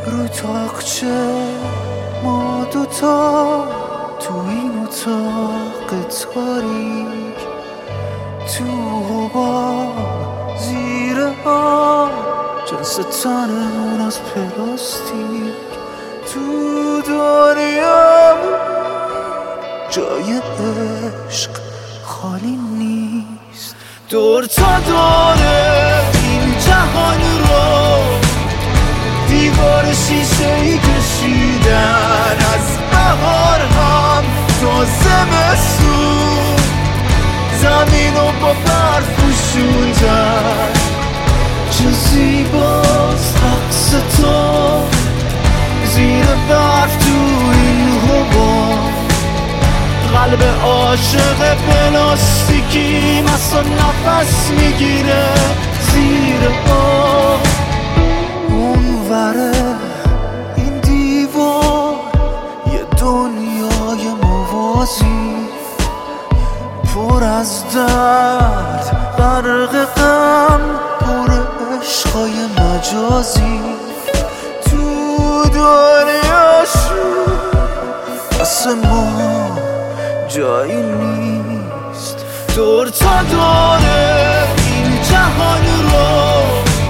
رو تاقچه ما دوتا تو این اتاق تاریک، تو حباب زیر آب جنس تنمون از پلاستیک. تو دنیا جای عشق خالی نیست. دور تا دوره این جهان رو دیوار شیشه‌ای کشیدن، از بهار هم تا زمستون زمین رو با برف پوشوندن. چه زیباست رقص تو زیر برف تو این حباب، قلب عاشق پلاستیکی مثلا نفس میگیره زیر آب. اونوره این دیوار یه دنیای موازی، پر از درد غرق غم، پر عشقای مجازی. تو دنیاشون واسه ما جایی نیست. دور تا دوره این جهان رو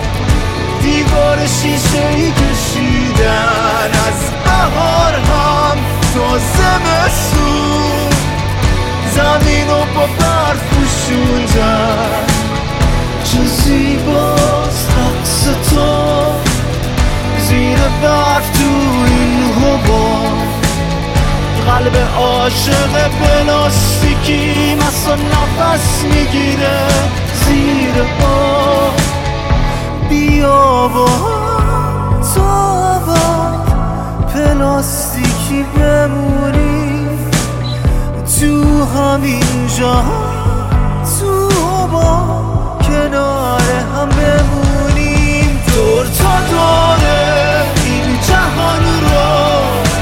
دیوار شیشه‌ای کشیدن، از بهار هم تا زمستون زمین رو با برف پوشوندن. چه زیباست رقص تو زیر برف تو این حباب، قلب عاشق پلاستیکی مثلا نفس میگیره زیر آب. بیا با تو با پلاستیکی بمونی تو همین جهان، تو با کنار هم بمونیم. دور تا دوره این جهان رو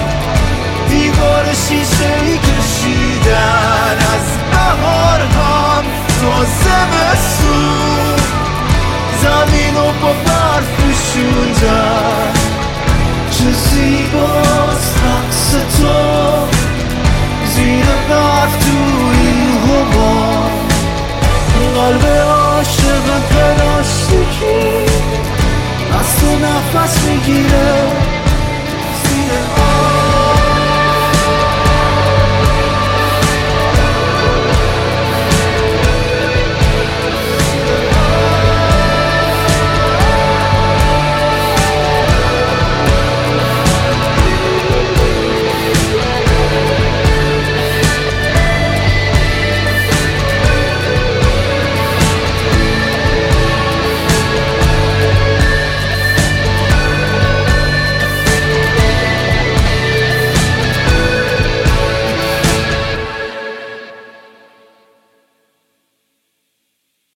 دیوار شیشه‌ای کشیدن، از بهار هم تا زمستون زمین رو با برف پوشوندن. چه زیباست رقص تو زیر برف تو این حباب، قلب عاشق پلاستیکی از تو نفس میگیره زیر آب.